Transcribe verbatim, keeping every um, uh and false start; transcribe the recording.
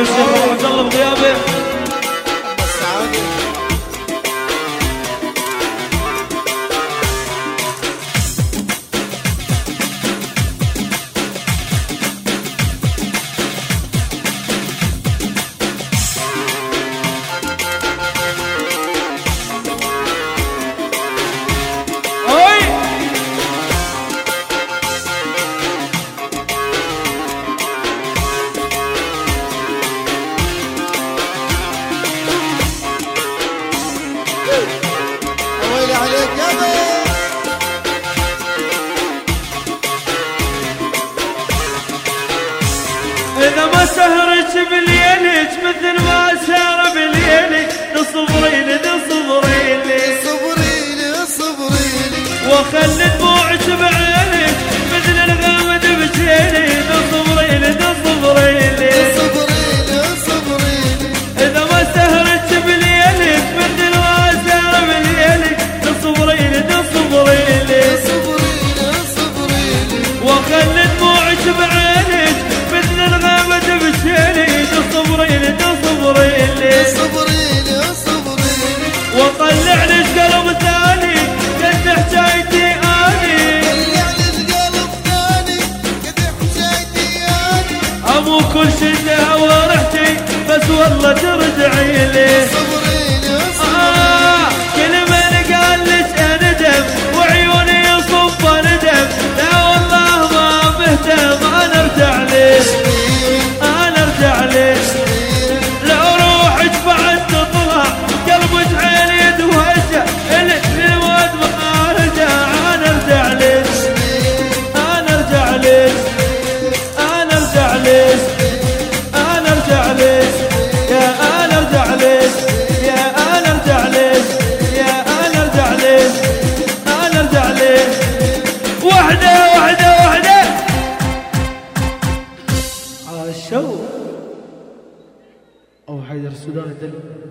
الشيخ ابو عبد الله بغيابه. إذا ما سهرت بليلك مثل ما سهر بليلي، اصبريلي اصبريلي صبريلي صبريلي وخلي دموعك بعينك مثل الغامد بجيلي، اصبريلي اصبريلي صبريلي صبريلي إذا ما سهرت بليلك مثل ما سهر بليلي، اصبريلي اصبريلي صبريلي صبريلي وخلي دموعك بعينك مثل الغامد بجيلي، اصبريلي اصبريلي صبريلي صبريلي وطلع لك قلب ثاني قد حجايتي اني، طلع لك قلب ثاني قد حجايتي اني، ابو كل شده ورحتي بس والله ترجعي لي. صبريلي آه كل من قال لك اندم وعيوني يصب ندم، لا والله ما مهتم انا ارجع لك انا ارجع لك، لو روحك بعد تطلع قلبك عيني يتوجع، للود ما ارجع انا ارجع لك انا ارجع لك انا ارجع لك انا ارجع لك يا انا ارجع لك يا انا ارجع لك يا انا ارجع لك انا ارجع لك. وحده وحده وحده على الشو ابو حيدر السوداني الدليل.